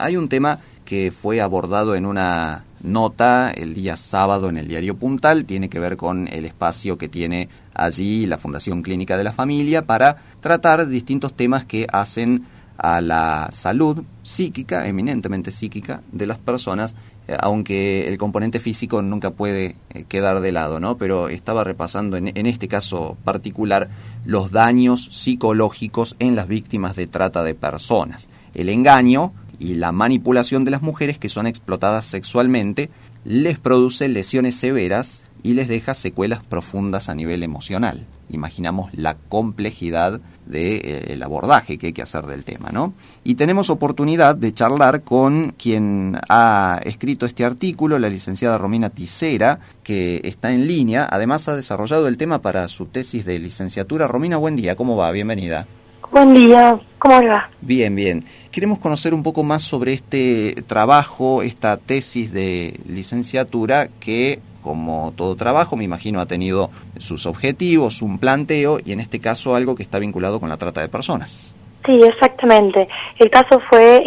Hay un tema que fue abordado en una nota el día sábado en el diario Puntal, tiene que ver con el espacio que tiene allí la Fundación Clínica de la Familia para tratar distintos temas que hacen a la salud psíquica, eminentemente psíquica, de las personas, aunque el componente físico nunca puede quedar de lado, ¿no? Pero estaba repasando en este caso particular los daños psicológicos en las víctimas de trata de personas. El engaño y la manipulación de las mujeres que son explotadas sexualmente les produce lesiones severas y les deja secuelas profundas a nivel emocional. Imaginamos la complejidad del abordaje que hay que hacer del tema, ¿no? Y tenemos oportunidad de charlar con quien ha escrito este artículo, la licenciada Romina Tisera, que está en línea. Además ha desarrollado el tema para su tesis de licenciatura. Romina, buen día, ¿cómo va? Bienvenida. Buen día, ¿cómo le va? Bien, bien. Queremos conocer un poco más sobre este trabajo, esta tesis de licenciatura que, como todo trabajo, me imagino ha tenido sus objetivos, un planteo y en este caso algo que está vinculado con la trata de personas. Sí, exactamente. El caso fue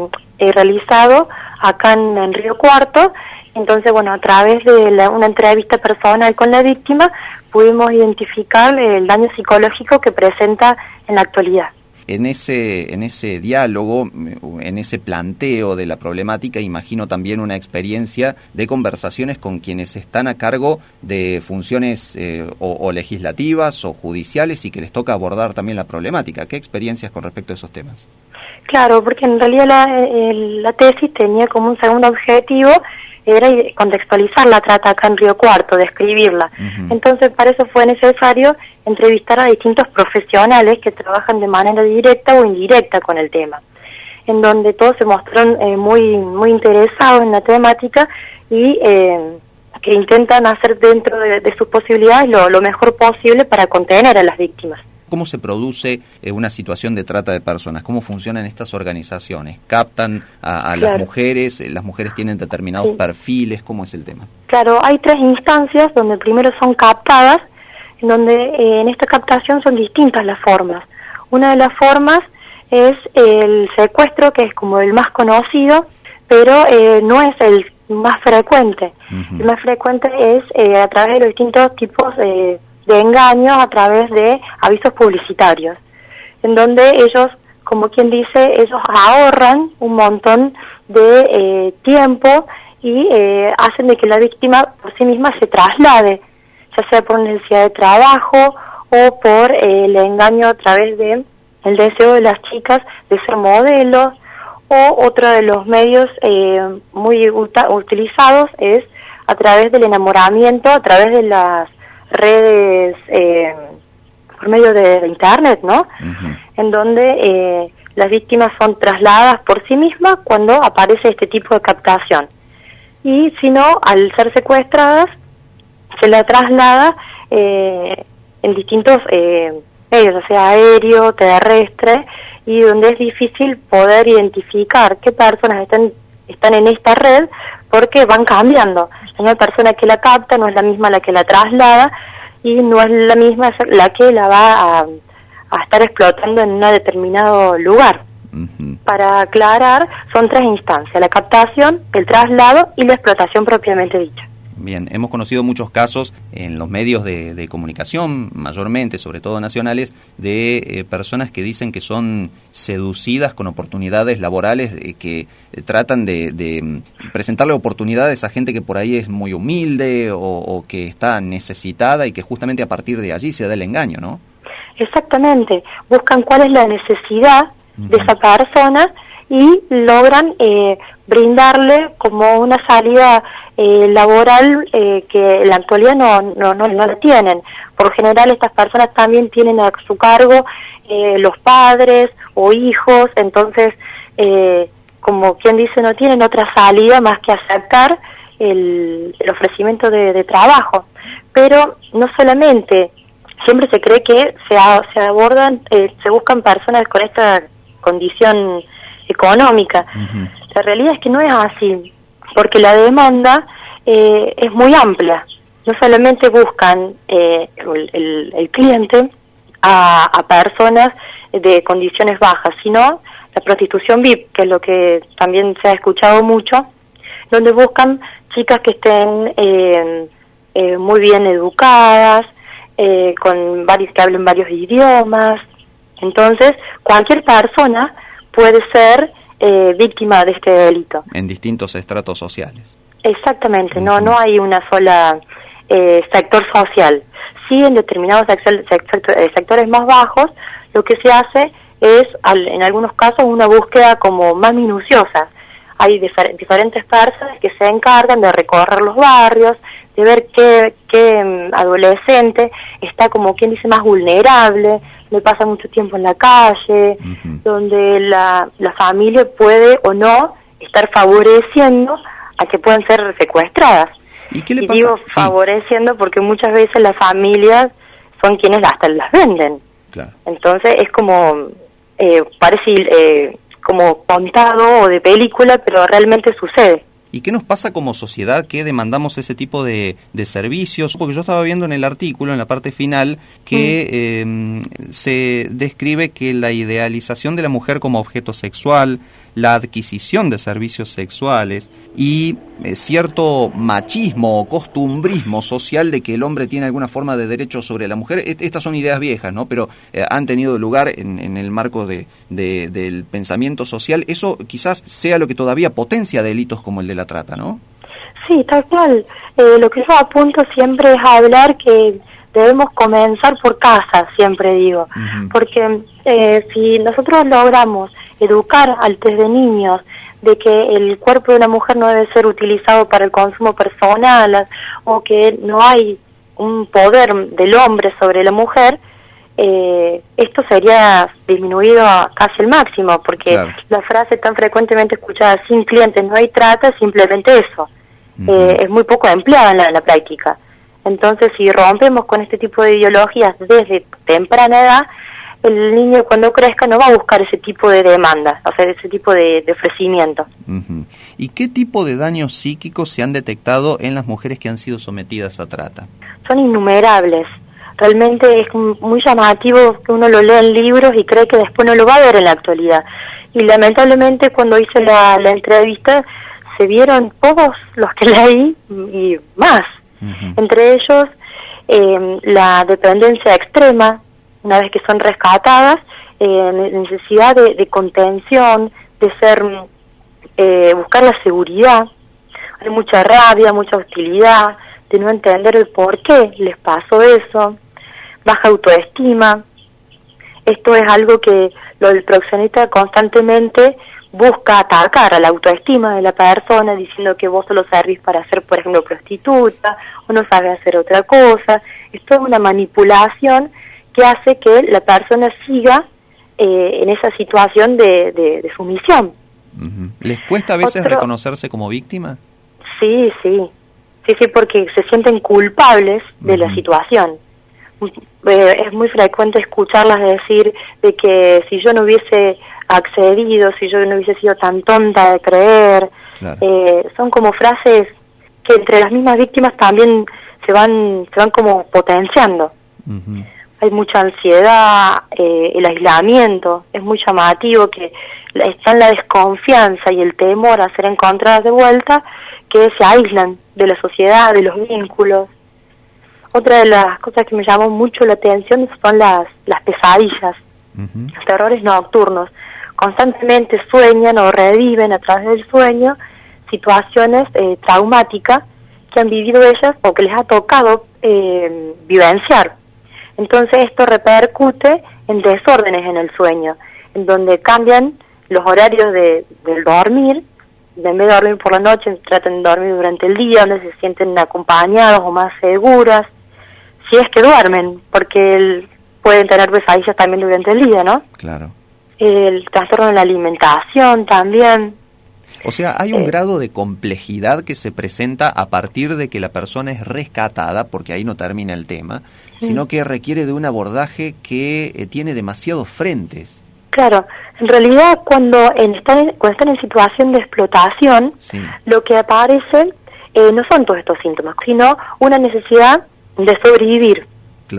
realizado acá en Río Cuarto. Entonces, bueno, a través de una entrevista personal con la víctima pudimos identificar el daño psicológico que presenta en la actualidad. En ese diálogo, en ese planteo de la problemática, imagino también una experiencia de conversaciones con quienes están a cargo de funciones o legislativas o judiciales y que les toca abordar también la problemática. ¿Qué experiencias con respecto a esos temas? Claro, porque en realidad la tesis tenía como un segundo objetivo, era contextualizar la trata acá en Río Cuarto, describirla. Entonces, para eso fue necesario entrevistar a distintos profesionales que trabajan de manera directa o indirecta con el tema, en donde todos se mostraron muy interesados en la temática y que intentan hacer dentro de sus posibilidades lo mejor posible para contener a las víctimas. ¿Cómo se produce una situación de trata de personas? ¿Cómo funcionan estas organizaciones? ¿Captan a las mujeres? ¿Las mujeres tienen determinados perfiles? ¿Cómo es el tema? Claro, hay 3 instancias donde primero son captadas, en donde en esta captación son distintas las formas. Una de las formas es el secuestro, que es como el más conocido, pero no es el más frecuente. El más frecuente es a través de los distintos tipos de engaños, a través de avisos publicitarios, en donde ellos, como quien dice, ellos ahorran un montón de tiempo y hacen de que la víctima por sí misma se traslade, ya sea por necesidad de trabajo o por el engaño a través de el deseo de las chicas de ser modelos, o otro de los medios muy utilizados es a través del enamoramiento, a través de las redes por medio de internet, ¿no? En donde las víctimas son trasladadas por sí mismas cuando aparece este tipo de captación. Y si no, al ser secuestradas, se la traslada en distintos medios, o sea, aéreo, terrestre, y donde es difícil poder identificar qué personas están en esta red, porque van cambiando. Una persona que la capta no es la misma la que la traslada y no es la misma la que la va a estar explotando en un determinado lugar. Para aclarar, son 3 instancias: la captación, el traslado y la explotación propiamente dicha. Bien, hemos conocido muchos casos en los medios de comunicación, mayormente, sobre todo nacionales, de personas que dicen que son seducidas con oportunidades laborales, que tratan de presentarle oportunidades a gente que por ahí es muy humilde o que está necesitada y que justamente a partir de allí se da el engaño, ¿no? Exactamente, buscan cuál es la necesidad de esa persona y logran brindarle como una salida laboral que en la actualidad no la tienen. Por general estas personas también tienen a su cargo los padres o hijos, entonces como quien dice no tienen otra salida más que aceptar el ofrecimiento de trabajo. Pero no solamente, siempre se cree que se abordan, se buscan personas con esta condición económica. La realidad es que no es así, porque la demanda es muy amplia. No solamente buscan el cliente a personas de condiciones bajas, sino la prostitución VIP, que es lo que también se ha escuchado mucho, donde buscan chicas que estén muy bien educadas, que hablen varios idiomas. Entonces, cualquier persona puede ser víctima de este delito. En distintos estratos sociales. Exactamente, no hay una sola sector social. Sí, en determinados sectores más bajos, lo que se hace es, en algunos casos, una búsqueda como más minuciosa. Hay diferentes personas que se encargan de recorrer los barrios, de ver qué adolescente está, como quien dice, más vulnerable, le pasa mucho tiempo en la calle, donde la familia puede o no estar favoreciendo a que puedan ser secuestradas. ¿Y qué le pasa? Digo favoreciendo porque muchas veces las familias son quienes hasta las venden. Claro. Entonces es como, parece como contado o de película, pero realmente sucede. ¿Y qué nos pasa como sociedad que demandamos ese tipo de servicios? Porque yo estaba viendo en el artículo, en la parte final, que se describe que la idealización de la mujer como objeto sexual, la adquisición de servicios sexuales y cierto machismo o costumbrismo social de que el hombre tiene alguna forma de derecho sobre la mujer. Estas son ideas viejas, ¿no? Pero han tenido lugar en el marco del pensamiento social. Eso quizás sea lo que todavía potencia delitos como el de la trata, ¿no? Sí, tal cual. Lo que yo apunto siempre es hablar que debemos comenzar por casa, siempre digo. Porque si nosotros logramos educar desde niños de que el cuerpo de una mujer no debe ser utilizado para el consumo personal, o que no hay un poder del hombre sobre la mujer, esto sería disminuido a casi el máximo, porque claro, la frase tan frecuentemente escuchada, sin clientes no hay trata, simplemente eso. Es muy poco empleada en la práctica. Entonces, si rompemos con este tipo de ideologías desde temprana edad, el niño cuando crezca no va a buscar ese tipo de demandas, o sea, ese tipo de ofrecimientos. ¿Y qué tipo de daños psíquicos se han detectado en las mujeres que han sido sometidas a trata? Son innumerables. Realmente es muy llamativo que uno lo lea en libros y cree que después no lo va a ver en la actualidad. Y lamentablemente cuando hice la entrevista se vieron todos los que leí y más. Entre ellos la dependencia extrema, una vez que son rescatadas, necesidad de contención, de ser buscar la seguridad. Hay mucha rabia, mucha hostilidad, de no entender el por qué les pasó eso, baja autoestima. Esto es algo que el proxeneta constantemente busca atacar a la autoestima de la persona, diciendo que vos solo servís para ser, por ejemplo, prostituta, o no sabes hacer otra cosa. Esto es una manipulación que hace que la persona siga en esa situación de sumisión. ¿Les cuesta a veces reconocerse como víctima? Sí, porque se sienten culpables de la situación. Es muy frecuente escucharlas decir de que si yo no hubiese accedido, si yo no hubiese sido tan tonta de creer, claro. Son como frases que entre las mismas víctimas también se van como potenciando. Hay mucha ansiedad, el aislamiento, es muy llamativo que está en la desconfianza y el temor a ser encontradas de vuelta, que se aíslan de la sociedad, de los vínculos. Otra de las cosas que me llamó mucho la atención son las pesadillas, los terrores nocturnos. Constantemente sueñan o reviven a través del sueño situaciones traumáticas que han vivido ellas o que les ha tocado vivenciar. Entonces esto repercute en desórdenes en el sueño, en donde cambian los horarios del dormir. En vez de dormir por la noche, tratan de dormir durante el día, donde se sienten acompañados o más seguras, si es que duermen, porque pueden tener pesadillas también durante el día, ¿no? Claro. El trastorno de la alimentación también. O sea, hay un grado de complejidad que se presenta a partir de que la persona es rescatada, porque ahí no termina el tema, sino que requiere de un abordaje que tiene demasiados frentes. Claro, en realidad cuando están en situación de explotación, lo que aparece no son todos estos síntomas, sino una necesidad de sobrevivir. Claro.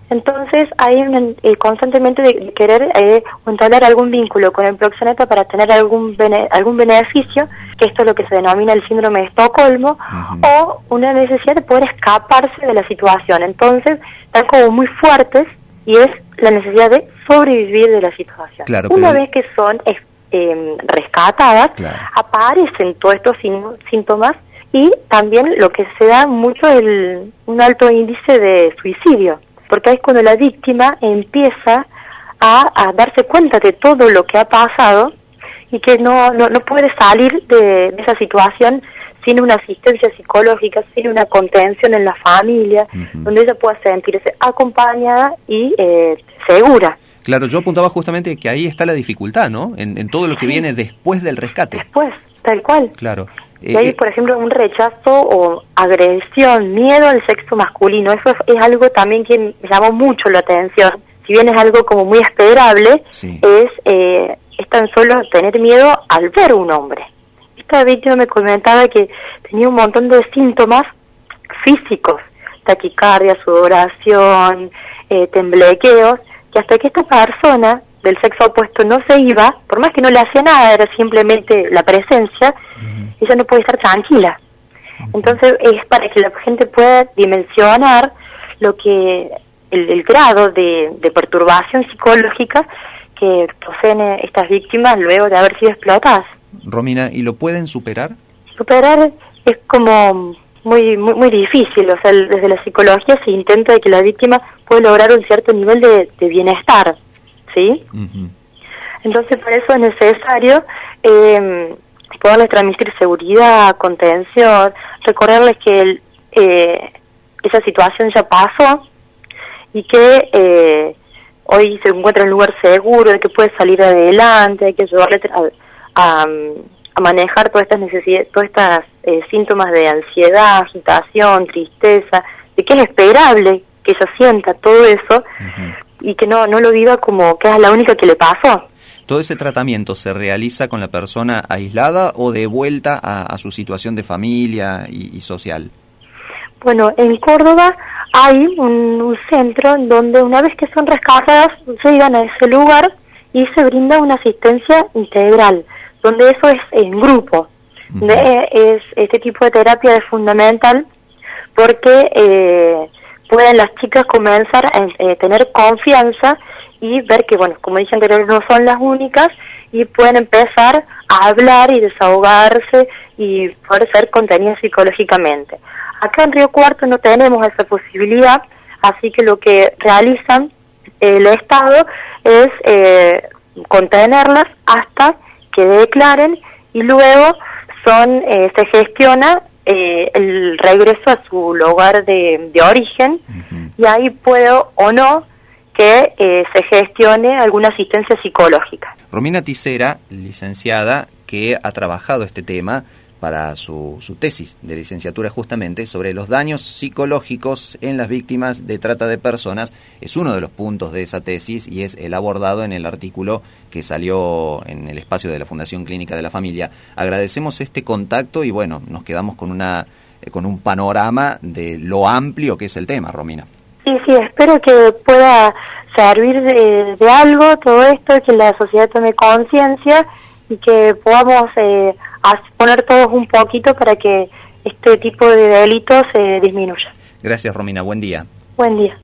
Entonces hay constantemente de querer entablar algún vínculo con el proxeneta para tener algún beneficio, que esto es lo que se denomina el síndrome de Estocolmo, o una necesidad de poder escaparse de la situación. Entonces están como muy fuertes y es la necesidad de sobrevivir de la situación. Claro, una vez que son rescatadas, aparecen todos estos síntomas y también lo que se da mucho un alto índice de suicidio, porque es cuando la víctima empieza a darse cuenta de todo lo que ha pasado y que no puede salir de esa situación sin una asistencia psicológica, sin una contención en la familia, donde ella pueda sentirse acompañada y segura. Claro, yo apuntaba justamente que ahí está la dificultad, ¿no? En todo lo que viene después del rescate. Después, tal cual. Claro. Y hay, por ejemplo, un rechazo o agresión, miedo al sexo masculino. Eso es algo también que me llamó mucho la atención. Si bien es algo como muy esperable, es tan solo tener miedo al ver un hombre. Esta víctima me comentaba que tenía un montón de síntomas físicos, taquicardia, sudoración, temblequeos, que hasta que esta persona del sexo opuesto no se iba, por más que no le hacía nada, era simplemente la presencia, ella no puede estar tranquila. Entonces es para que la gente pueda dimensionar lo que el grado de perturbación psicológica que poseen estas víctimas luego de haber sido explotadas. Romina, ¿y lo pueden superar? Superar es como muy difícil, o sea, desde la psicología se intenta de que la víctima pueda lograr un cierto nivel de bienestar, ¿sí? Entonces, para eso es necesario poderles transmitir seguridad, contención, recordarles que esa situación ya pasó y que hoy se encuentra en un lugar seguro, de que puede salir adelante, hay que ayudarle a manejar todas estas necesidades, todas estas síntomas de ansiedad, agitación, tristeza, de que es esperable que ella sienta todo eso y que no lo viva como que es la única que le pasó. ¿Todo ese tratamiento se realiza con la persona aislada o de vuelta a su situación de familia y social? Bueno, en Córdoba hay un centro donde una vez que son rescatadas llegan a ese lugar y se brinda una asistencia integral, donde eso es en grupo. Este tipo de terapia es fundamental porque pueden las chicas comenzar a tener confianza y ver que, bueno, como dije anteriormente, no son las únicas y pueden empezar a hablar y desahogarse y poder ser contenidas psicológicamente. Acá en Río Cuarto no tenemos esa posibilidad, así que lo que realizan el Estado es contenerlas hasta que declaren y luego se gestiona el regreso a su lugar de origen y ahí puede o no que se gestione alguna asistencia psicológica. Romina Tisera, licenciada, que ha trabajado este tema para su tesis de licenciatura justamente sobre los daños psicológicos en las víctimas de trata de personas, es uno de los puntos de esa tesis y es el abordado en el artículo que salió en el espacio de la Fundación Clínica de la Familia. Agradecemos este contacto y bueno, nos quedamos con un panorama de lo amplio que es el tema, Romina. Sí, espero que pueda servir de algo todo esto, que la sociedad tome conciencia y que podamos poner todos un poquito para que este tipo de delitos se disminuya. Gracias, Romina. Buen día. Buen día.